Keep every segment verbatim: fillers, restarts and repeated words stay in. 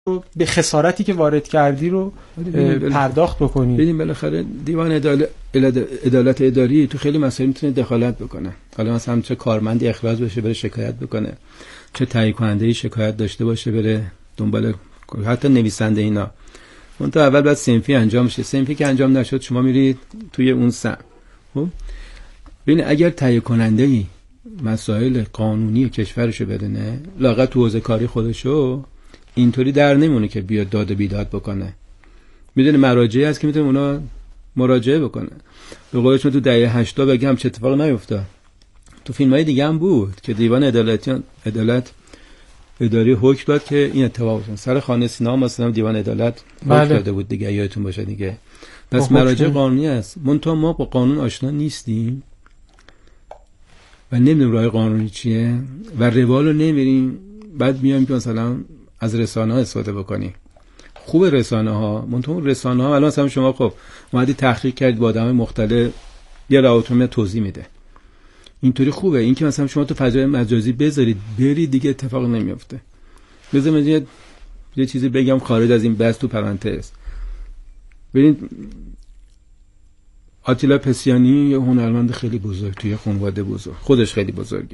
به خسارتی که وارد کردی رو پرداخت بکنی. ببین بالاخره دیوان عدالت عدالت اداری تو خیلی مسائل میتونه دخالت بکنه. حالا مثلا چه کارمندی اخراج بشه بره شکایت بکنه، چه تایید کننده شکایت داشته باشه بره دنبال، حتی نویسنده اینا. اون تا اول بعد صنفی انجام شه، صنفی که انجام نشد شما میرید توی اون سم. خب ببین اگر تایید کننده ای مسائل قانونی کشورشو بدونه، لااقل تو حوزه کاری خودشو، اینطوری در نمونه که بیاد داد و بیداد بکنه. میدونه مراجعی هست که میتونه اونا مراجعه بکنه. به قولش تو دهه هشتاد بگم چه اتفاقی نیفتاد. تو فیلم‌های دیگه هم بود که دیوان عدالت عدالت اداری حکم داد که این اتفاق افتاد. سر خانه سینا مثلا دیوان عدالت حکم داده بود دیگه، یادتون باشه دیگه. پس مراجع قانونی است. منتها ما با قانون آشنا نیستیم و نمیدونیم راه قانونی چیه و روال رو نمیریم. بعد میایم که مثلا از رسانه‌ها استفاده بکنیم. خوب رسانه‌ها، منتها رسانه‌ها الان مثلا شما خب اومدی تحقیق کردید با آدمای مختلف، یه راهتون توضیح میده. اینطوری خوبه. این که مثلا شما تو فضای مجازی بذارید بری دیگه اتفاق نمیفته. بذار من یه یه چیزی بگم خارج از این بحث تو پرانتز. ببینید آتیلا پسیانی یه هنرمند خیلی بزرگ توی خانواده بزرگ، خودش خیلی بزرگه.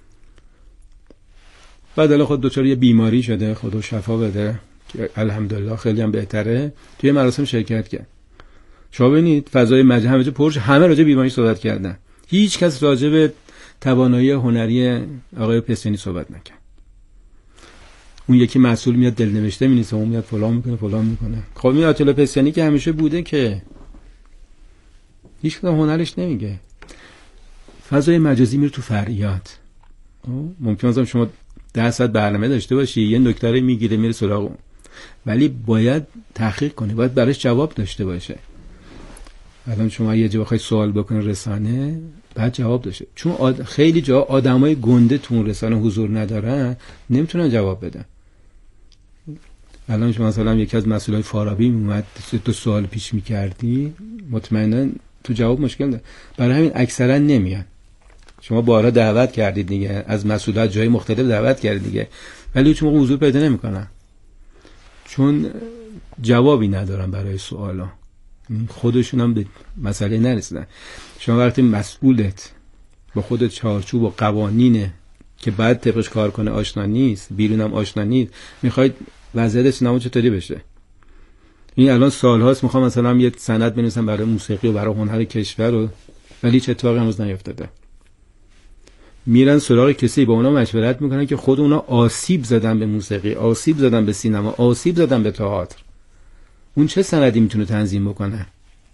بعد الان خود دچار یه بیماری شده، خدا شفا بده که الحمدلله خیلی هم بهتره. توی مراسم شرکت کرد. شما ببینید فضای مجلس همه جا پرش، همه راجع به بیماری صحبت کردن. هیچ کس راجع به توانایی هنری آقای پسیانی صحبت نکرد. اون یکی مسئول میاد دلنوشته می‌نویسه، اون میاد فلان میکنه فلان میکنه. خب این آتیلا پسیانی که همیشه بوده که هیچ کدوم هنرش نمیگه. فضای مجازی میره تو فرعیات. ممکنه مثلا شما ده ساعت برنامه داشته باشی، یه نکته میگیره میره سراغ اون، ولی باید تحقیق کنی، باید براش جواب داشته باشه. الان شما یه جا بخوای سوال بکنی رسانه، بعد جواب داشته، چون آد... خیلی جا آدمای گنده تو اون رسانه حضور ندارن، نمیتونن جواب بدن. الان شما مثلا یکی از مسئولای فارابی اومد تو سوال پیش میکردی، مطمئنا تو جواب مشکل داره. برای همین اکثرا نمیان. شما بارها دعوت کردید دیگه، از مسئولات جای مختلف دعوت کردید دیگه، ولی چون حضور پیدا نمیکنن، چون جوابی ندارن برای سوالا، خودشون هم به مسئله نرسیدن. شما وقتی مسئولت با خودت چارچوب و قوانین که بعد طبقش کار کنه آشنا نیست، بیرونم آشنا نیست، میخواید وضعیت سینما چطوری بشه؟ این الان سالهاست میخوام مثلا یه سند بنویسم برای موسیقی و برای هنر کشور و ولی چه اتفاقی هنوز نیفتاده. میرن سراغ کسی با اونا مشورت میکنن که خود اونا آسیب زدن به موسیقی، آسیب زدن به سینما، آسیب زدن به تئاتر. اون چه سندی میتونه تنظیم بکنه؟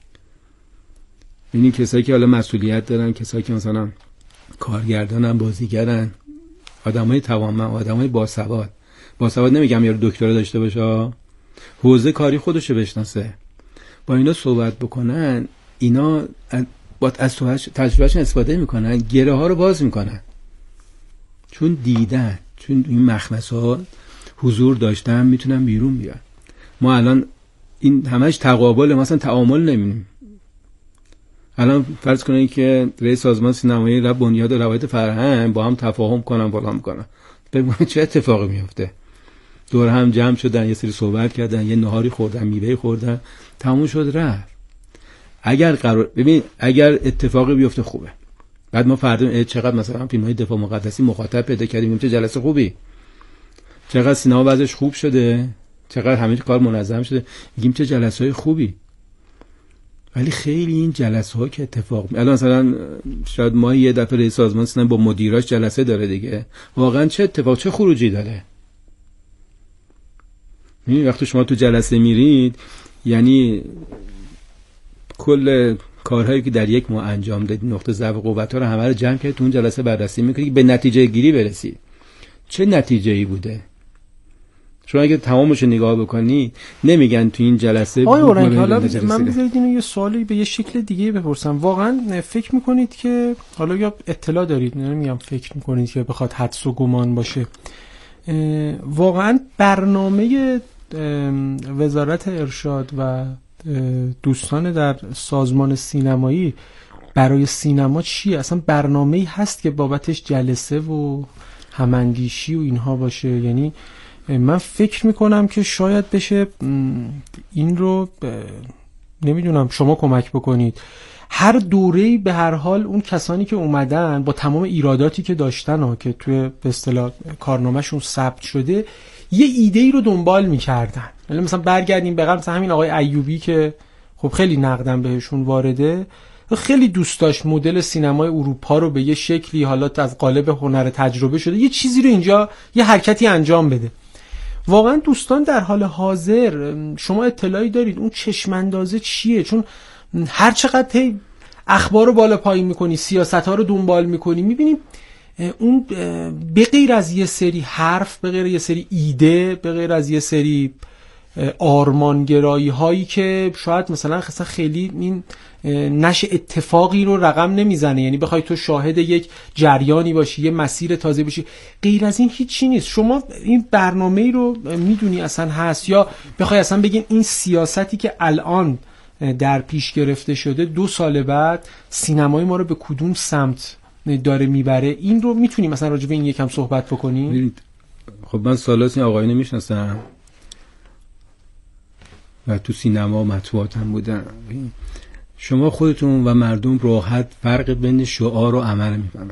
یعنی کسایی که حالا مسئولیت دارن، کسایی که مثلا کارگردانن، بازیگرن، آدمای توانمند، آدمای باسواد. باسواد نمیگم یارو دکترا داشته باشه، حوزه کاری خودشو بشناسه. با اینا صحبت بکنن، اینا با از تجربهشون استفاده میکنن، گره ها رو باز میکنن، چون دیدن، چون این مخمسات حضور داشتن، میتونن بیرون بیان. ما الان این همش تقابل، مثلا تعامل نمیبینیم. الان فرض کنید که رئیس سازمان سینمایی و بنیاد روایت فرهنگ با هم تفاهم کنن، بالا میکنن، ببینید چه اتفاقی میفته. دور هم جمع شدن، یه سری صحبت کردن، یه نهاری خوردن، میوه خوردن، تموم شد رفت. اگر قرار ببین اگر اتفاقی بیفته خوبه. بعد ما فردا چقدر مثلا فیلم‌های دفاع مقدسی مخاطب پیدا کردیم، چه جلسه خوبی، چقدر سینما وضعش خوب شده، چقدر همه کار منظم شده، میگیم چه جلسه‌های خوبی. ولی خیلی این جلسه‌ها که اتفاق الان مثلا شاید ما یه دفعه رئیس سازمان سینما با مدیراش جلسه داره دیگه، واقعا چه اتفاق چه خروجی داره. این وقتی شما تو جلسه میرید، یعنی کل کارهایی که در یک ماه انجام دادید، نقطه ضعف و قوت‌ها رو همه رو جمع کرد تو اون جلسه بررسی می‌کنید که به نتیجه گیری برسید. چه نتیجه‌ای بوده؟ شما اگه تمامش رو نگاه بکنی، نمیگن تو این جلسه آقای اورنگ. حالا من بذارید اینو یه سوالی به یه شکل دیگه بپرسم. واقعا فکر می‌کنید که حالا یا اطلاع دارید، نمیگم فکر می‌کنید که بخواد حدس و گمان باشه، واقعا برنامه وزارت ارشاد و دوستان در سازمان سینمایی برای سینما چیه؟ اصلا برنامه‌ای هست که بابتش جلسه و هماندیشی و اینها باشه؟ یعنی من فکر میکنم که شاید بشه این رو نمیدونم شما کمک بکنید. هر دوره‌ای به هر حال اون کسانی که اومدن با تمام ایراداتی که داشتن ها که توی به اصطلاح کارنامه‌شون ثبت شده یه ایده‌ای رو دنبال می‌کردن. یعنی مثلا برگردیم به مثلا همین آقای ایوبی که خب خیلی نقدم بهشون وارده، خیلی دوست داشت مدل سینمای اروپا رو به یه شکلی حالا از قالب هنر تجربه شده یه چیزی رو اینجا یه حرکتی انجام بده. واقعا دوستان در حال حاضر شما اطلاعی دارید اون چشم اندازه چیه؟ چون هر چقدر اخبار رو بالا پایین میکنی، سیاست‌ها رو دنبال میکنی، میبینیم اون به غیر از یه سری حرف، به غیر یه سری ایده، به غیر از یه سری آرمانگرایی هایی که شاید مثلا خیلی این نشه اتفاقی رو رقم نمیزنه، یعنی بخوای تو شاهد یک جریانی باشی، یه مسیر تازه باشی، غیر از این هیچی نیست. شما این برنامه‌ای رو میدونی اصلا هست یا بخوای اصلا بگین این سیاستی که الان در پیش گرفته شده دو سال بعد سینمای ما رو به کدوم سمت داره میبره، این رو میتونیم مثلا راجع به این یکم صحبت بکنیم؟ خب من سالات این آقایون میشناسم و تو سینما و مطبوعات هم بودن. شما خودتون و مردم راحت فرق بین شعار و عمل میفهمن.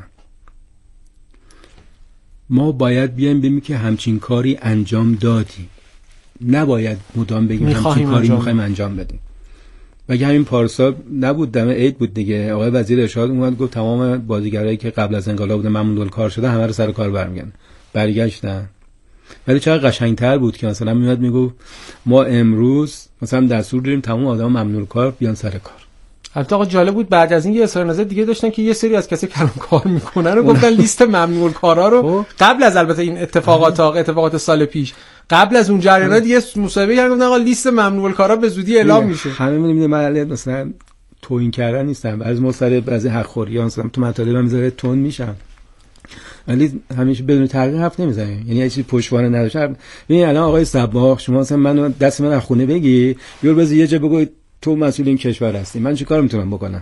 ما باید بیایم ببینیم که همچین کاری انجام دادیم، نباید مدام بگیم همچین کاری میخوایم انجام بدیم. وگه همین پارسال نبود، دم عید بود دیگه، آقای وزیر ارشاد اومد گفت تمام بازیگرایی که قبل از انقلاب بودن ممنوع کار شده همه رو سر کار برمیگردن. برگشتن. ولی چقدر قشنگتر بود که مثلا میاد میگفت ما امروز مثلا دستور داریم تمام آدم ممنوع کار بیان سر کار. البته آقا جالب بود بعد از این یه اظهار نظر دیگه داشتن که یه سری از کسی که الان کار میکنن رو گفتن لیست ممنوع کارا رو قبل از البته این اتفاقات اتفاقات سال پیش قبل از اون جریانات یه مصاحبه کردن گفتن آقا لیست ممنوع کارا به زودی اعلام میشه. همه میدونیم من مثلا توهین کردن نیستم، از مصاحبه بعضی حقخوریان مثلا تو مطالبم میذاره تون میشم، ولی همیشه بدون تحقیق حرف نمیزنه، یعنی هیچ پشتوانه نداره. ببین الان آقای صباح شما مثلا من دست من از خونه بگی یور بز یه جا بگو تو مسئول این کشور هستی، من چیکار میتونم بکنم؟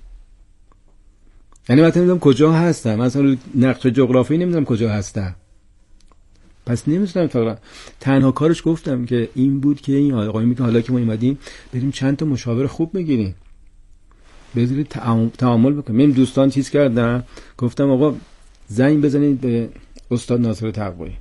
یعنی من نمیدونم کجا هستم، مثلا نقشه جغرافی نمیدونم کجا هستم، پس نمیتونم فقط تنها کارش گفتم که این بود که این آقای میگه حالا که ما اومدیم بریم چند تا مشاور خوب بگیریم، بذارید تعامل بکنیم. من دوستان چیز کردن، گفتم آقا زنگ بزنید به استاد ناصر تقوایی،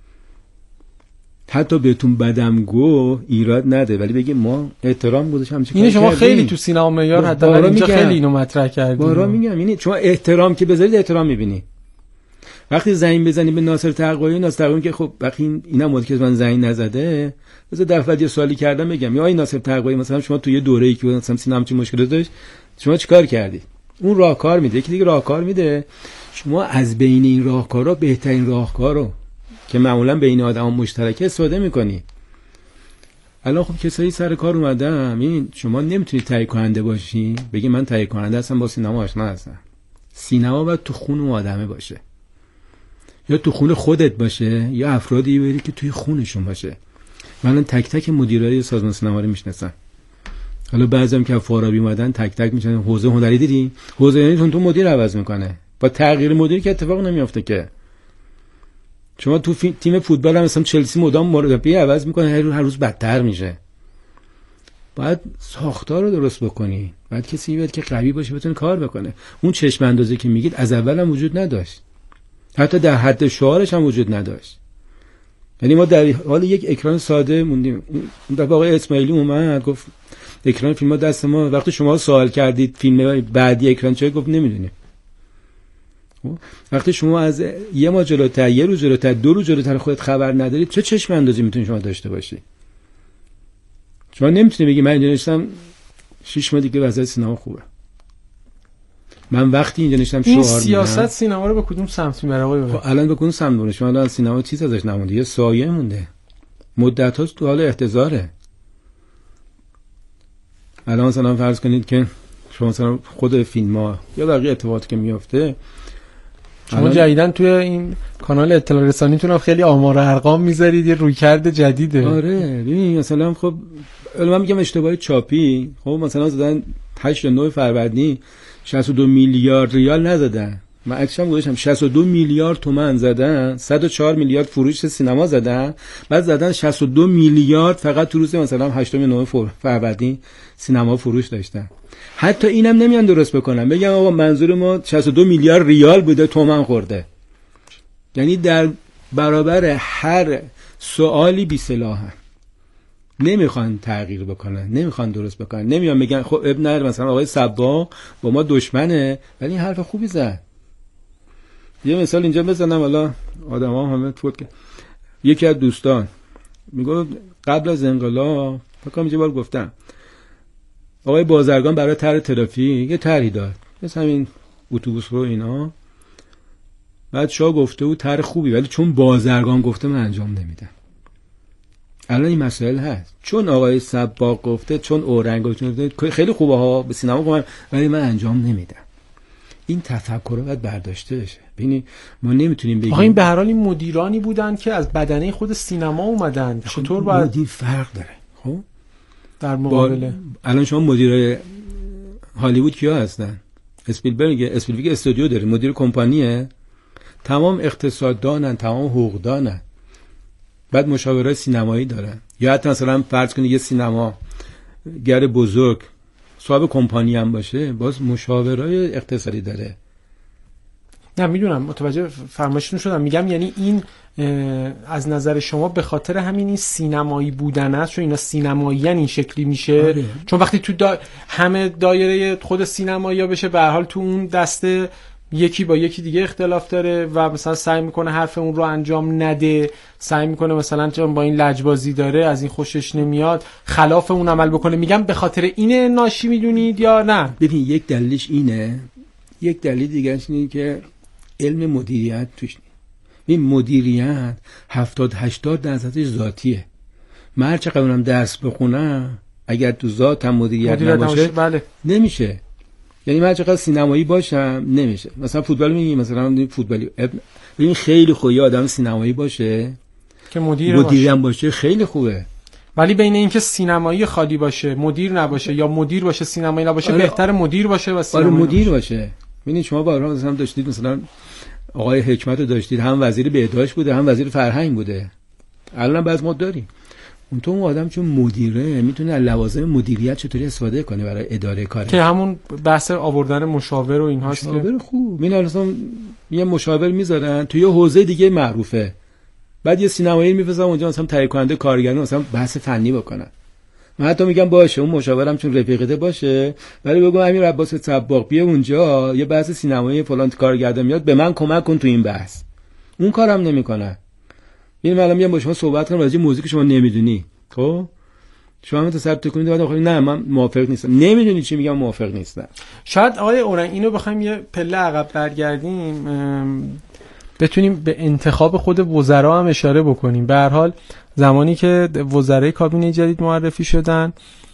حتی بهتون بدم گو ایراد نده، ولی بگیم ما احترام گذاشتیم همچین کاری شما کردیم. خیلی تو سینما معیار حتی اینجا خیلی اینو مطرح کردیم. بارا میگم یعنی شما احترام که بذارید احترام میبینی. وقتی زنگ بزنید به ناصر تقوایی، ناصر تقوایی که خب وقتی اینا مود که من زنگ نزده، مثلا دفعه یه سوالی کردم بگم یا این ناصر تقوایی مثلا شما تو یه دوره‌ای که مثلا سینما چه مشکلی داشت شما چیکار کردید؟ اون راهکار میده، یکی دیگه راهکار میده. شما از بین این راهکارا بهترین راهکارو که معمولا بین آدما مشترک استفاده میکنی. الان خب کسایی سر کار اومدن، این شما نمیتونی تهیه کننده باشی بگی من تهیه کننده هستم با سینما آشنا هستم. سینما باید تو خون اون آدمه باشه، یا تو خون خودت باشه یا افرادی بری که توی خونشون باشه. من تک تک مدیرای سازمان سینما رو میشناسم. حالا بعضیام که فارابی اومدن تک تک میشن حوزه هنری دیدی، حوزه هنری تو مدیر عوض میکنه، با تغییر مدیر که اتفاق نمیافته که. شما تو تیم فوتبال هم مثلا چلسی مدام مربی عوض میکنه، هر روز هر روز بدتر میشه. باید ساختار رو درست بکنی، باید کسی بیاد که قوی باشه بتونه کار بکنه. اون چشم اندازی که میگید از اول هم وجود نداشت، حتی در حد شعارش هم وجود نداشت. یعنی ما در حال یک اکران ساده موندیم. اون دفعه آقای اسماعیلی اومد گفت اکران فیلم‌ها دست ما، وقتی شما سوال کردید فیلم بعدی اکران چه، گفت نمیدونیم. وقتی شما از یه ماه جلوتر، یه روز جلوتر، دو روز جلوتر خودت خبر ندارید، چه چشم اندازی میتونی شما داشته باشی؟ شما نمیتونی بگی من اینجا نشستم شش ماه دیگه وضعیت سینما خوبه. من وقتی اینجا نشستم شعار میدم. این سیاست سینما رو به کدوم سمت میبره آقای بابا؟ خب الان به کدوم سمت میبره؟ شما الان سینما چیز ازش نمونده، یه سایه مونده. مدت هاست تو حال احتضاره. الان مثلا فرض کنید که شما مثلا خود فیلم‌ها یا بقیه اتفاقاتی که میفته، شما جدیدن توی این کانال اطلاع رسانیتون هم خیلی آمار و ارقام میذارید، یه رویکرد جدیده. آره ببین مثلا خب من میگم اشتباه چاپی، خب مثلا زدن هشت تا نه فروردین شصت و دو میلیارد ریال نزدن، من عکسام گذاشتم شصت و دو میلیارد تومان زدن، صد و چهار میلیارد فروش سینما زدن، بعد زدن شصت و دو میلیارد فقط تو روز مثلا هشتم نوامبر فروردین سینما فروش داشتن. حتی اینم نمیان درست بکنن، بگم آقا منظور ما شصت و دو میلیارد ریال بوده تومان خورده. یعنی در برابر هر سوالی بی سلاحن، نمیخوان تغییر بکنن، نمیخوان درست بکنن، نمیان میگن خب ابن نر مثلا آقای صباغ با ما دشمنه، ولی این حرف خوبی زد. یه مثال اینجا بزنم، حالا آدما هم همه فوت کرد. یکی از دوستان میگه قبل از انقلاب فکر کنم یه بار گفتم آقای بازرگان برای طرح ترافیک یه طرحی داد، مثلا این اتوبوس رو اینا، بعد شاه گفته بود طرح خوبی، ولی چون بازرگان گفته من انجام نمیدم. الان این مسائل هست، چون آقای صباغ گفته، چون اورنگ گفته خیلی خوبه ها به سینما کنم، ولی من انجام نمیدم. این تفکر رو باید برداشته بشه. ببینید ما نمیتونیم بگیم آقا این به هر حال این مدیرانی بودن که از بدنه خود سینما اومدن، چطور باید مدیر فرق داره. خب در مقابل الان شما مدیر هالیوود کیا هستن؟ اسپیلبرگ، اسپیلبرگ استودیو داره، مدیر کمپانیه، تمام اقتصاددانن، تمام حقوقدانن، بعد مشاورای سینمایی دارن. یا حتی مثلا فرض کنید یه سینما گر بزرگ صاحب کمپانی هم باشه، باز مشاورای اقتصادی داره. نه میدونم، متوجه فرمایشتون شدم. میگم یعنی این از نظر شما به خاطر همین این سینمایی بودن است، چون اینا سینماییان این شکلی میشه. آره. چون وقتی تو دا... همه دایره خود سینمایی ها بشه، به هر حال تو اون دسته یکی با یکی دیگه اختلاف داره و مثلا سعی میکنه حرف اون رو انجام نده، سعی میکنه مثلا چون با این لجبازی داره از این خوشش نمیاد خلاف اون عمل بکنه. میگم به خاطر اینه ناشی میدونید یا نه؟ ببین یک دلیلش اینه، یک دلیل دیگه اینه که علم مدیریت توش نیست. این مدیریت هفتاد هشتاد درصدش ذاتیه. من هر چقدر اونم درس بخونم اگر تو ذاتم مدیریت, مدیریت نباشه بله. نمیشه. یعنی من چقدر سینمایی باشم نمیشه. مثلا فوتبال میگی، مثلا فوتبالی ببین خیلی خوبه آدم سینمایی باشه که مدیر مدیر هم باشه، خیلی خوبه. ولی بین اینکه سینمایی خالی باشه مدیر نباشه یا مدیر باشه سینمایی نباشه، آره بهتره مدیر باشه و سینمایی آره مدیر باشه. ببینید شما بارها مثلا داشتید، مثلا آقای حکمت رو داشتید، هم وزیر بهداشت بوده هم وزیر فرهنگ بوده. الان بعضی ما داریم اون تو اون آدم چون مدیره میتونه از لوازم مدیریت چطوری استفاده کنه برای اداره کارش، که همون بحث آوردن مشاور و اینهاست. مشاور که خوب مینا مثلا یه مشاور میذارن تو یه حوزه دیگه معروفه، بعد یه سینمایی میفرستن اونجا مثلا تهیه کننده کارگردان مثلا بحث فنی بکنن. من حتی میگم باشه اون مشاورم چون رفیقته باشه، ولی بگم امیر عباس صباغ بیا اونجا یه بحث سینمایی فلان کارگردان میاد به من کمک کن تو این بحث. اون کارم نمیکنه. این الان میام با شما صحبت کنم راجع به موزیک شما نمیدونی، خب شما هم تصرف کنید بعد آخر نه من موافق نیستم، نمیدونی چی میگم، موافق نیستم. شاید آقای اورنگ اینو بخوایم یه پله عقب برگردیم بتونیم به انتخاب خود وزرا هم اشاره بکنیم. به هر حال زمانی که وزرای کابینه جدید معرفی شدن،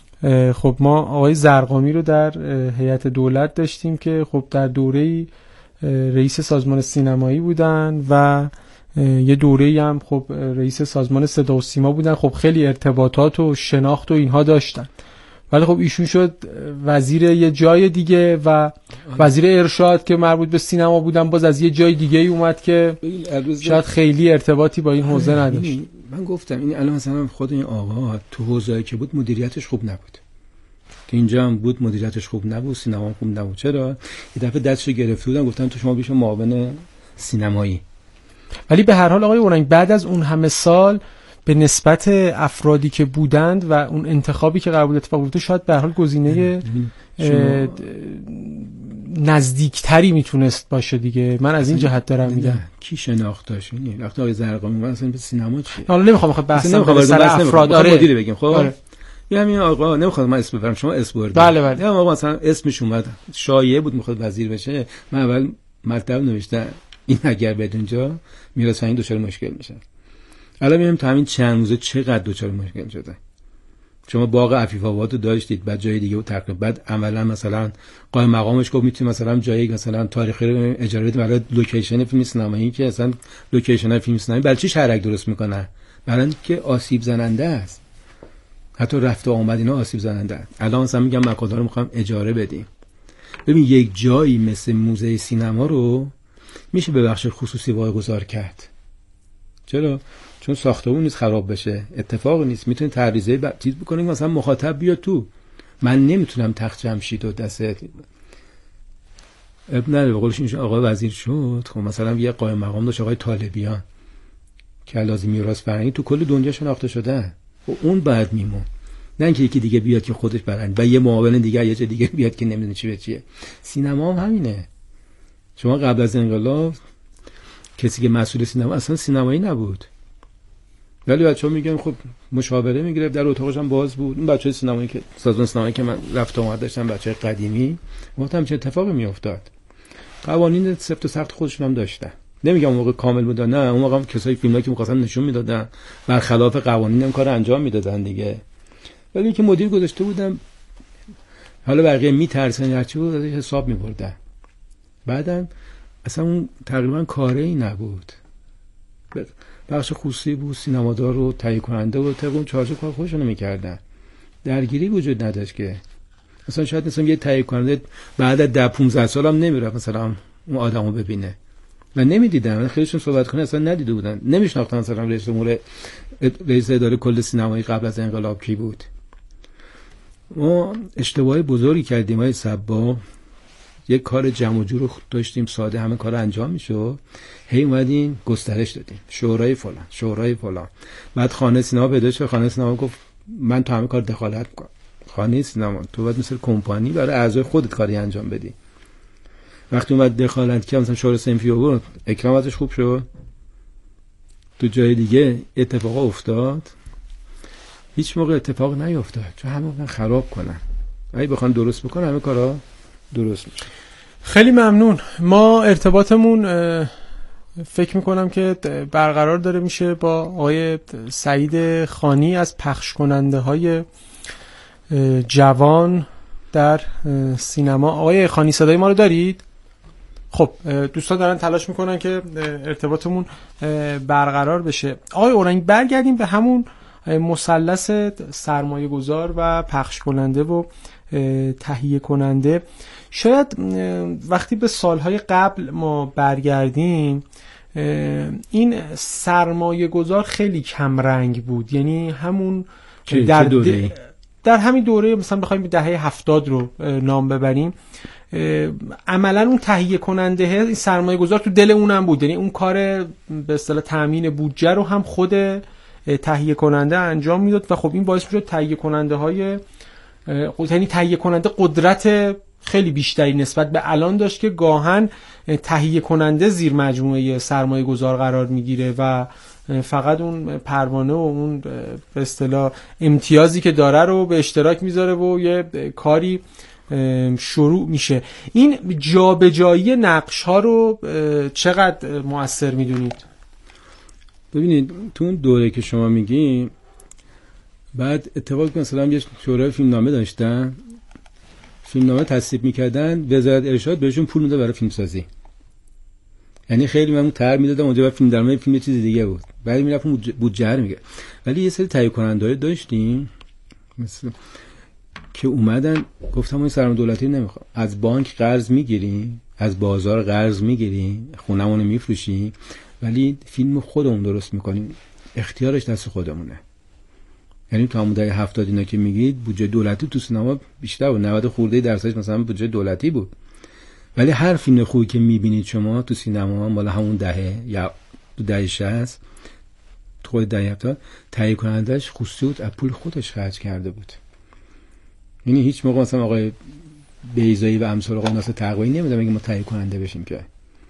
خب ما آقای زرقامی رو در هیئت دولت داشتیم که خب در دوره‌ای رئیس سازمان سینمایی بودن و یه دوره‌ای هم خب رئیس سازمان صدا و سیما بودن. خب خیلی ارتباطات و شناخت و اینها داشتن، ولی خب ایشون شد وزیر یه جای دیگه و وزیر ارشاد که مربوط به سینما بودن باز از یه جای دیگه ای اومد که شاید خیلی ارتباطی با این حوزه نداشت. من گفتم این الان مثلا خود این آقا تو حوزه‌ای که بود مدیریتش خوب نبود، که اینجا هم بود مدیریتش خوب نبود، سینما خوب نبود. چرا یه دفعه دستشو گرفته بودن گفتن تو شما بشو معاون سینمایی. ولی به هر حال آقای اورنگ بعد از اون همه سال به نسبت افرادی که بودند و اون انتخابی که قرار بود اتفاق بیفته شاید به هر حال گزینه نزدیکتری میتونست باشه دیگه. من از این جهت دارم میگم کی شناخت داشت این وقتی آقای زرقامی من اصلا به سینما چیه، حالا نمیخوام بخوام بحثم سر افراد آره مدیر بگیم. خب آره. یه همین آقا نمیخواد من اسم ببرم، شما اسم بردید. بله بله. یا آقا مثلا اسمش اومد شایعه بود میخواد وزیر بشه، من اول مطلب نوشتم این اگر بدون جا میراث این دچار مشکل میشه. الان میبینیم تا همین چند روزه چقدر دچار مشکل شده. شما باغ عفیف آباد رو داشتید، بعد جای دیگه رو تقریبا، بعد عملا مثلا قائم مقامش گفت میتونید مثلا جایی مثلا تاریخی رو اجاره بدید برای لوکیشن فیلم سینمایی که اصلا لوکیشن فیلم سینمایی برای چی شهرک درست میکنن؟ برای اینکه آسیب زننده است. حتی رفت و آمد اینا آسیب زننده است. الان مثلا میگم مکاتب رو میخوام اجاره بدیم. ببین یک جایی مثل موزه سینما رو میشه به بخش خصوصی واگذار کرد. چرا؟ چون ساختمون نیست خراب بشه، اتفاقی نیست، میتونه تعویضه ب... چیز بکنیم مثلا مخاطب بیاد تو. من نمیتونم تخت جمشید و دست اب نه به قولش این آقای وزیر شد، خب مثلا یه قائم مقام داشت آقای طالبیان که لازم میراث فرهنگی تو کل دنیا شناخته شده و اون بعد میمون، نه اینکه یکی دیگه بیاد که خودش برند و یه معاون دیگه یه جای دیگه بیاد که نمیدونه چی به چیه. سینما هم همینه. شما قبل از انقلاب کسی که مسئول سینما اصلا سینمایی نبود، ولی بچه‌ها میگن خب مشاوره میگرفت، در اتاقش هم باز بود. این بچه‌های سینمایی که سازمان سینمایی که من رفت آمد داشتم، بچه‌های قدیمی، گفتم چه اتفاقی میافتاد. قوانین سفت و سخت خودشون هم داشتن. نمیگم اون موقع کامل بود، نه، اون موقع هم کسایی فیلمایی که می‌خواستن نشون میدادن برخلاف قوانین هم کار انجام میدادن دیگه. ولی که مدیر گذاشته بودم، حالا بقیه میترسن هرچی بود ازش حساب می‌بردن. بعدم اصلا اون تقریبا کاری نبود. بخش خصوصی بود، سینمادار و تهیه کننده و تقریبا چارچوب کار خودشون می‌کردن. درگیری وجود نداشت که مثلا شاید مثلا یه تهیه کننده بعد از ده پانزده سال هم نمیرفت مثلا اون آدمو ببینه و نمیدیدن، خیلیشون صحبت کنه اصلا ندیده بودن، نمیشناختن مثلا رئیس امور رئیس اداره کل سینمایی قبل از انقلاب کی بود. ما اشتباه بزرگی کردیم های صبا، یک کار جمع و جور داشتیم ساده همه کار انجام میشد، هی اومدیم گسترش دادیم شورای فلان شورای فلان، بعد خانه سینما پیدا شد، خانه سینما گفت من تو همه کار دخالت میکنم. خانه سینما تو باید مثل کمپانی برای اعضای خودت کاری انجام بدی. وقتی اومد دخالت کرد مثلا شورای صنفی آورد، اکرام ازش خوب شد، تو جای دیگه اتفاق افتاد، هیچ موقع اتفاق نیفتاد چون همه خراب کنن. اگه بخوان درست بکنن همه کارا درست میشه. خیلی ممنون. ما ارتباطمون فکر میکنم که برقرار داره میشه با آقای سعید خانی از پخش کننده های جوان در سینما. آقای خانی صدای ما رو دارید؟ خب دوستان دارن تلاش میکنن که ارتباطمون برقرار بشه. آقای اورنگ برگردیم به همون مثلث سرمایه گذار و پخش کننده و تهیه کننده. شاید وقتی به سالهای قبل ما برگردیم این سرمایه گذار خیلی کم رنگ بود، یعنی همون در د... در همین دوره مثلا بخوایم به دهه هفتاد رو نام ببریم، عملا اون تهیه کننده این سرمایه گذار تو دل اونم بود، یعنی اون کار به اصطلاح تامین بودجه رو هم خود تهیه کننده انجام میداد و خب این باعث میشد تهیه کننده های یعنی تهیه کننده قدرت خیلی بیشتری نسبت به الان داشت که گاهن تهیه کننده زیر مجموعه سرمایه گذار قرار میگیره و فقط اون پروانه و اون به اصطلاح امتیازی که داره رو به اشتراک میذاره و یه کاری شروع میشه. این جابجایی نقش ها رو چقدر مؤثر میدونید؟ ببینید تو اون دوره که شما میگی بعد اتفاق مثلا یه شورای فیلمنامه داشتن، فیلمنامه تصویب میکردن، وزارت ارشاد بهشون پول میداد برای فیلم سازی. یعنی خیلی من تر میدادم اونجا فیلم درآمد فیلم چیز دیگه بود، بعد میرفتم بودجه میگه. ولی یه سری تهیه کننده‌ای داشتیم مثلا که اومدن گفتم ما سرمایه دولتی نمیخوام، از بانک قرض میگیریم، از بازار قرض میگیریم، خونمون رو میفروشیم، ولی فیلم خودمون درست میکنیم، اختیارش دست خودمونه. یعنی تو همون دهه هفتاد اینا که میگید بودجه دولتی تو سینما بیشتر بود، نود خورده درصدش مثلا بودجه دولتی بود، ولی هر فیلم خوبی که میبینید شما تو سینما مال همون دهه یا دهه شصت تو خود دهه هفتاد تهیه کنندش خصوصی بود، از پول خودش خرج کرده بود. یعنی هیچ موقع مثلا آقای بیضایی و امثال آقای ناصر تقوی نمیدونم میگه ما تهیه کننده بشیم، که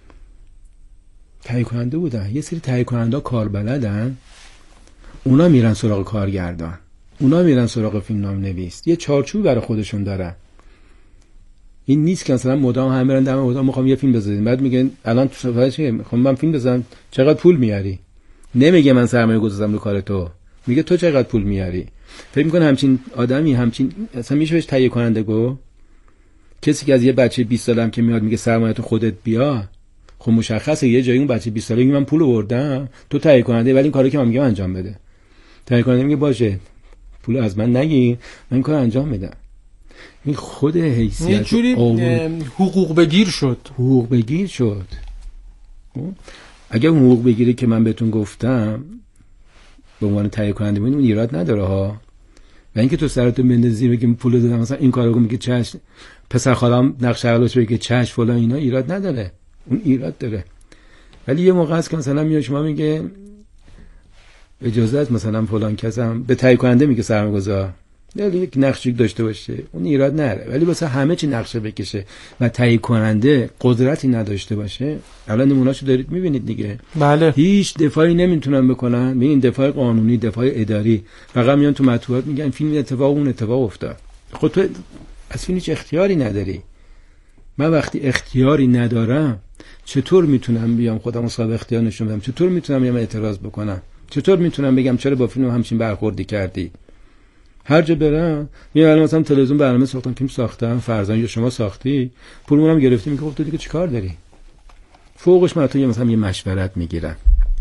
تهیه کننده بودن. یه سری تهیه کننده کاربلدن، اونا میرن سراغ کارگردان، اونا میرن سراغ فیلمنامه نویس، یه چارچوبی برای خودشون دارن. این نیست که مثلا مدام هم برن دم مدام میخوام یه فیلم بزنیم، بعد میگن الان تو صفحه چیه میخوام من فیلم بزنم، چقدر پول میاری؟ نمیگه من سرمایه گذاشتم رو کار تو، میگه تو چقدر پول میاری. فکر میکنه همچین آدمی همچین اصلا میشه بهش تهیه کننده گو؟ کسی که از یه بچه بیست سالم که میاد میگه سرمایه تو خودت بیا، خب مشخصه یه جایی اون بچه بیست ساله میگه من پول آوردم تو تهیه کننده، ولی این کارو که من میگم انجام بده. تهیه کننده میگه باشه پول از من نگیر، من این کارو انجام میدم. این خود حیثیت یه جوری حقوق بگیر شد، حقوق بگیر شد. اگه حقوق بگیری که من بهتون گفتم به عنوان تهیه کننده بودیم اون ایراد نداره ها. و اینکه تو سرتو بندازی بگی پول دادم مثلا این کارو میگه چش، پسر خالام نقش عقلش بگه چش فلان، اینا ایراد نداره، اون ایراد داره. ولی یه موقع است که مثلا میاد شما میگه اجازه است مثلا فلان کسم به تهیه کننده میگه سرمایه‌گذار یعنی یک نقشی داشته باشه، اون ایراد نداره. ولی واسه همه چی نقشه بکشه و تهیه کننده قدرتی نداشته باشه، الان نمونه‌اشو دارید میبینید دیگه. بله. هیچ دفاعی نمیتونن بکنن، ببین دفاع قانونی، دفاع اداری، فقط میان تو مطبوعات میگن فیلم اتفاق اون اتفاق افتاد. خود تو از فیلم هیچ اختیاری نداری. من وقتی اختیاری ندارم چطور میتونم بیام خودم صاحب اختیار نشون بدم؟ چطور میتونم بیام اعتراض بکنم؟ چطور میتونم بگم چرا با فیلم همچین برخوردی کردی؟ هر جا برم میگم مثلا تلویزیون برنامه ساختم، فیلم ساختم، فرضاً یا شما ساختی، پولمون هم گرفتی، میگه خب تو دیگه چیکار داری؟ فوقش من تو یه مثلا یه مشورت میگیرم.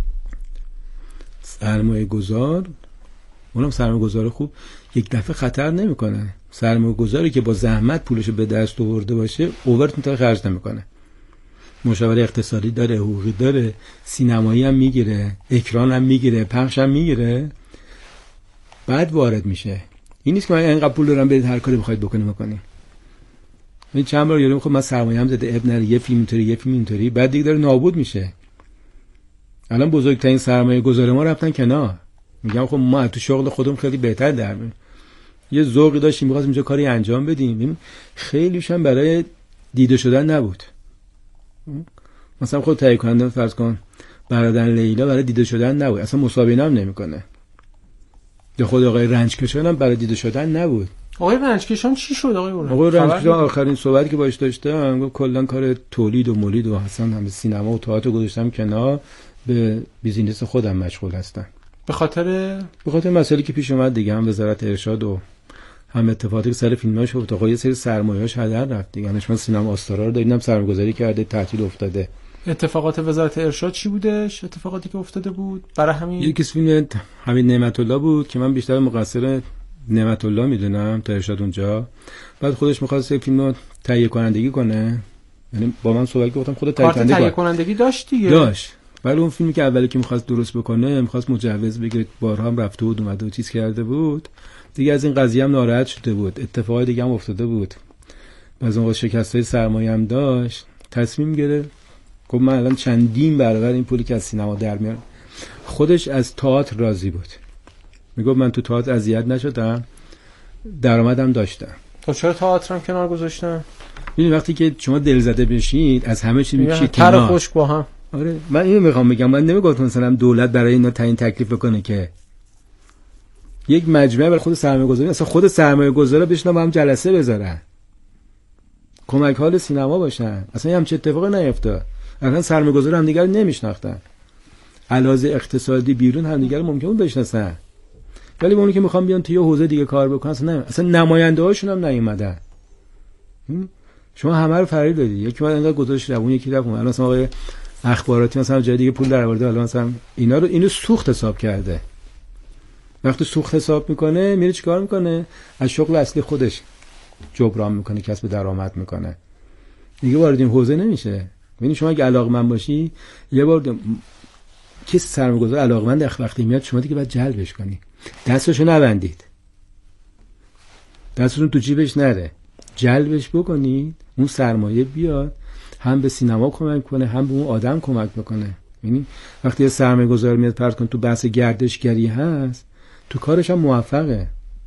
سرمایه گذار، اونم سرمایه گذار خوب یک دفعه خطر نمیکنه. سرمایه گذاری که با زحمت پولشو به دست آورده باشه اوورت میتونه خرج نمیکنه. مشاور اقتصادی داره، حقوقی داره، سینمایی هم میگیره، اکران هم میگیره، پخش هم میگیره، بعد وارد میشه. این نیست که من اینقدر پول دارم برید هر کاری بخواید بکنید بکنید. من چند بار یادم خب من سرمایه‌ام زده اب نره، یه فیلم اینطوری یه فیلم اینطوری، بعد دیگه داره نابود میشه. الان بزرگترین سرمایه گذار ما رفتن کنار. میگم خب ما تو شغل خودمون خیلی بهتر در میاریم. یه ذوقی داشتیم می‌خواستیم اینجا کاری انجام بدیم، خیلیش هم برای دیده شدن نبود. مثلا خود تهیه کننده فرض کن برادر لیلا برای دیده شدن نبود، اصلا مسابقه هم نمیکنه. یا خود آقای رنجکشان هم برای دیده شدن نبود. آقای رنجکشان چی شد آقای اون؟ آقای رنجکشان آخرین صحبتی که باهاش داشتم گفت کلا کار تولید و مولید و اصلا هم سینما و تئاتر گذاشتم کنار، به بیزینس خودم مشغول هستم. به خاطر به خاطر مسائلی که پیش اومد دیگه، هم وزارت ارشاد و هم اتفاقاتی که سر فیلماش افتاد، آقا یه سری سرمایه‌اش هدر رفت دیگه. من سینما آستارا رو دیدم سرمایه‌گذاری کرده، تعطیل افتاده. اتفاقات وزارت ارشاد چی بودش؟ اتفاقاتی که افتاده بود برای همین یکی فیلم همین نعمت الله بود که من بیشتر مقصر نعمت الله میدونم تا ارشاد اونجا. بعد خودش می‌خواست یک فیلم رو تهیه کنندگی کنه، یعنی با من صحبت گفتم خودت تهیه کنندگی تهیه کنندگی داشت دیگه. داشت. ولی اون فیلمی که اولی که می‌خواست درست بکنه، می‌خواست مجوز بگیره، بارها هم رفته بود اومده و چیز کرده بود. دیگه از این قضیه هم ناراحت شده بود. اتفاقای دیگه هم افتاده بود. باز اون شکستای سرمایه هم داشت. تصمیم گرفت گفت من الان چندین برابر این پولی که از سینما در میارم. خودش از تئاتر راضی بود. میگفت من تو تئاتر اذیت نشدم، درآمدم داشتم. تو چرا تئاترم کنار گذاشتن؟ ببین وقتی که شما دلزده بشید از همه چی میشید تر خوش با هم. آره من اینو میخوام بگم، من نمیگم مثلا دولت برای اینا تعیین تکلیف بکنه که یک مجمع برای خود سرمایه‌گذاری، اصلا خود سرمایه‌گذارا بشینن با هم جلسه بذارن، کمک حال سینما باشن، اصلا همچین اتفاقی نیفتاد. اصلا سرمایه‌گذار هم دیگر نمیشناختن، علاوه اقتصادی بیرون هم دیگر ممکنه بشناسن، ولی اونی که میخوام بیان توی حوزه دیگه کار بکنن اصلا نه، اصلا نماینده هاشون هم نیومدن. شما همه رو فریب دادی، یکی من انقدر گذاشت رو اون یکی رفت اون، الان مثلا آقای اخباراتی مثلا جای دیگه پول در آورده، الان مثلا اینا رو اینو سوخت حساب کرده. وقتی سوخت حساب میکنه میره چیکار میکنه؟ از شغل اصلی خودش جبران میکنه، کسب درآمد میکنه، دیگه وارد این حوزه نمیشه. ببین شما اگه علاقمند باشی، یه بار دم... کسی سرمایه‌گذار علاقمند وقتی میاد شما دیگه باید جلبش کنی، دستشو نبندید، دستتون تو جیبش نره، جلبش بکنید، اون سرمایه بیاد، هم به سینما کمک کنه هم به اون آدم کمک بکنه. یعنی وقتی یه سرمایه‌گذار میاد پرت کنه تو بحث گردشگری هست، تو کارش هم موفقه.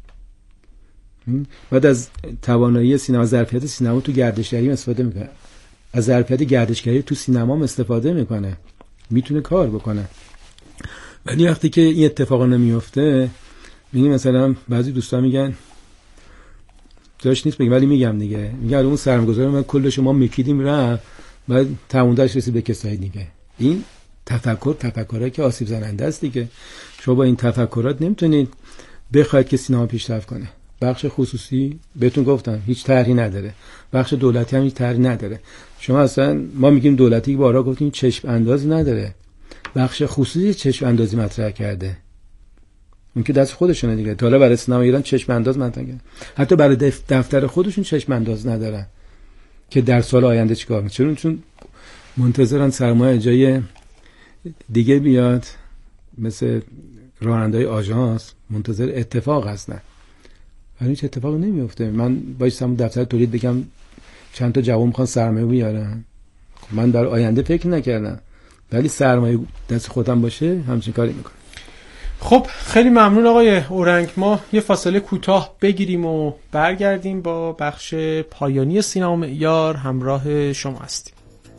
بعد از توانایی سینما، ظرفیت سینما تو گردشگری استفاده میکنه، از ظرفیت گردشگری تو سینما هم استفاده میکنه، میتونه کار بکنه. ولی وقتی که این اتفاقا نمیفته، میگم مثلا بعضی دوستان میگن داشت نیست بگم، ولی میگم دیگه، میگم اون سرمایه‌گذار من کلش ما میکیدیم رفت، بعد تموندهش رسید به کسای دیگه. این تفکر تفکری که آسیب زننده است دیگه. شما با این تفکرات نمیتونید بخواید که سینما پیشرفت کنه. بخش خصوصی بهتون گفتم هیچ طرحی نداره، بخش دولتی هم هیچ طرحی نداره. شما اصلا ما میگیم دولتی که بارها گفتیم چشم اندازی نداره، بخش خصوصی چشم اندازی مطرح کرده، اون که دست خودشونه دیگه. تا حالا برای سینما ایران چشم انداز مطرح کرده، حتی برای دفتر خودشون چشم انداز ندارن که در سال آینده چیکار میکنن. چون چون منتظرن سرمایه جای دیگه بیاد، مثل راننده‌های آژانس منتظر اتفاق هستن، ولی هیچ اتفاقی نمیفته. من بایستم دفتر تولید بگم چند تا جوان میخوان سرمایه بیارن، من در آینده فکر نکردم، ولی سرمایه دست خودم باشه همچین کاری میکنم. خب خیلی ممنون آقای اورنگ. ما یه فاصله کوتاه بگیریم و برگردیم با بخش پایانی سینما معیار. همراه شما هستیم.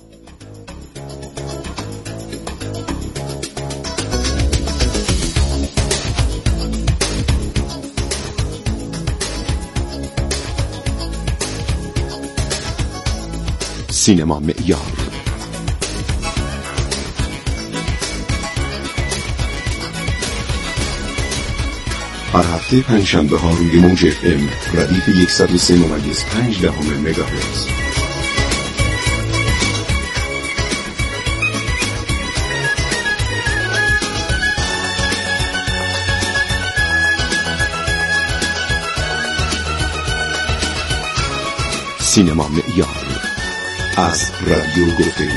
سینما معیار. هر هفته پنجشنبه ها روی موج اف ام ردیف صد و سه ممیز پنج دهم مگاهرتز. سینما معیار از رادیو گفتگو.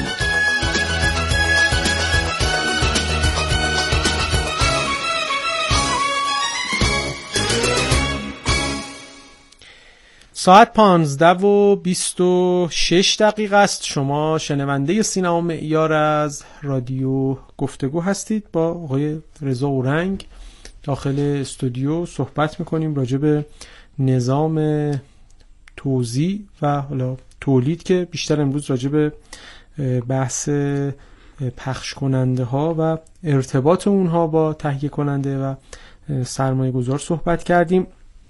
ساعت پانزده و بیست و شش دقیقه است. شما شنونده سینما معیار از رادیو گفتگو هستید. با آقای رضا اورنگ داخل استودیو صحبت میکنیم راجع به نظام توزیع و حالا تولید، که بیشتر امروز راجع به بحث پخش کننده ها و ارتباط اونها با تهیه کننده و سرمایه گذار صحبت کردیم.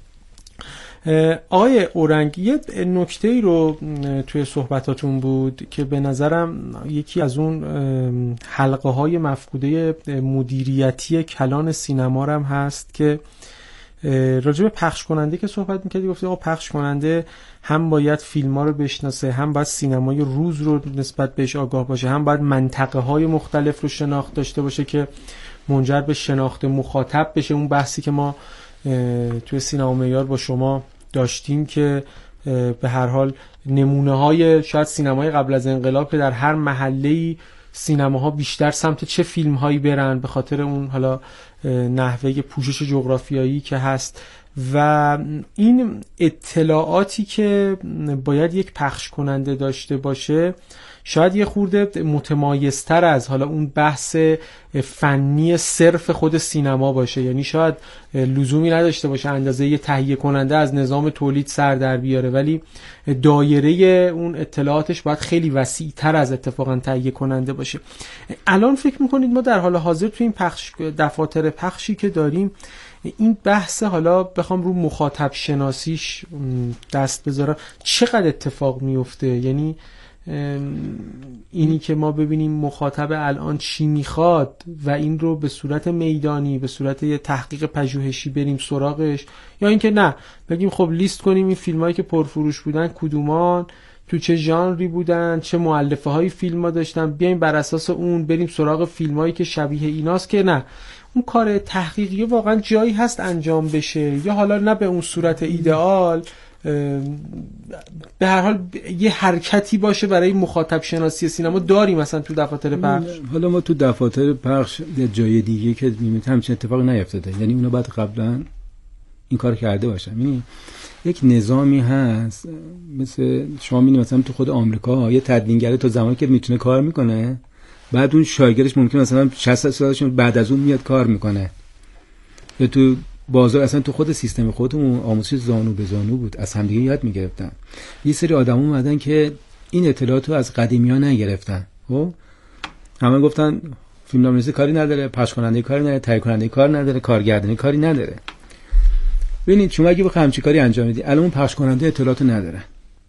آقای اورنگ، یه نکته‌ای رو توی صحبتاتون بود که به نظرم یکی از اون حلقه های مفقوده مدیریتی کلان سینما هم هست، که راجع به پخش کننده که صحبت می‌کردی. گفتی آقا پخش کننده هم باید فیلم‌ها رو بشناسه، هم باید سینمای روز رو نسبت بهش آگاه باشه، هم باید منطقه‌های مختلف رو شناخت داشته باشه که منجر به شناخت مخاطب بشه. اون بحثی که ما توی سینما معیار با شما داشتیم که به هر حال نمونه‌های شاید سینمای قبل از انقلاب که در هر محله‌ای سینماها بیشتر سمت چه فیلم‌هایی برن به خاطر اون حالا نحوه پوشش جغرافیایی که هست، و این اطلاعاتی که باید یک پخش کننده داشته باشه شاید یه خورده متمایزتر از حالا اون بحث فنی صرف خود سینما باشه. یعنی شاید لزومی نداشته باشه اندازه یه تهیه کننده از نظام تولید سر در بیاره، ولی دایره اون اطلاعاتش باید خیلی وسیع تر از اتفاقا تهیه کننده باشه. الان فکر میکنید ما در حال حاضر تو این پخش دفاتر پخشی که داریم این بحث حالا بخوام رو مخاطب شناسیش دست بذارم چقدر اتفاق میفته؟ یعنی اینی که ما ببینیم مخاطب الان چی میخواد و این رو به صورت میدانی به صورت یه تحقیق پژوهشی بریم سراغش، یا اینکه نه بگیم خب لیست کنیم این فیلمایی که پرفروش بودن کدومان، تو چه ژانری بودن، چه مؤلفه های فیلم ها داشتن، بیایم بر اساس اون بریم سراغ فیلمایی که شبیه ایناست. که نه اون کار تحقیقی واقعا جایی هست انجام بشه، یا حالا نه به اون صورت ایدئال، به هر حال یه حرکتی باشه برای مخاطب شناسی سینما داریم مثلا تو دفاتر پخش. حالا ما تو دفاتر پخش جای دیگه که می‌بینیم همچین اتفاقی نیفتاده، یعنی اونا باید قبلا این کار کرده باشن. یعنی یک نظامی هست، مثل شما می‌بینید مثلا تو خود آمریکا یه تدوینگر تا زمانی که میتونه کار میکنه، بعد اون شاگردش ممکنه مثلا شصت سالش بعد از اون میاد کار میکنه. یا تو بازار اصلا تو خود سیستم خودمون آموزش زانو به زانو بود، از همدیگه یاد میگرفتن. یه سری آدما اومدن که این اطلاعات رو از قدیمی‌ها نگرفتن. خب همه گفتن فیلمنامه‌نویسی کاری نداره، پخش کننده کاری نداره، تهیه کننده کار نداره، کارگردانی کاری نداره. ببینید شما اگه بخواید همچین کاری انجام بدید، الان اون پخش کننده اطلاعات نداره.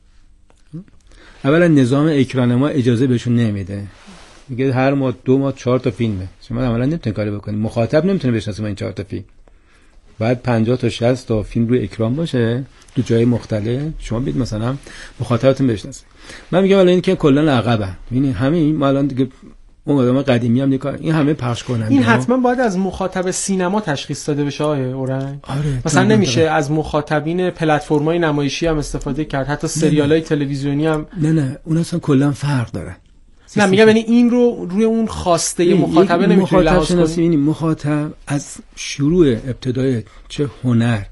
اولا نظام اکران ما اجازه بهشون نمیده، میگه هر ماه دو ماه چهار تا فیلمه، شما عملا نمیتونید کاری بکنید، مخاطب نمیتونه بشناسه این چهار تا فیلم. بعد پنجاه تا شصت تا فیلم روی اکران باشه تو جای مختلف، شما بید مثلا مخاطبتون بشناسه. من میگم الان این که کلا عقبه، یعنی همین ما الان دیگه اون آدم قدیمی هم دیگه این همه پخش کننده این حتما باید از مخاطب سینما تشخیص داده بشه آقای اورنگ. آره مثلا نمیشه از مخاطبین پلتفرم‌های نمایشی هم استفاده کرد، حتی سریال‌های تلویزیونی هم. نه نه اون اصلا کلا فرق داره. نه میگم یعنی این رو روی اون خواسته مخاطبه نمیتونی لحاظ کنی. مخاطب از شروع ابتدای چه هنر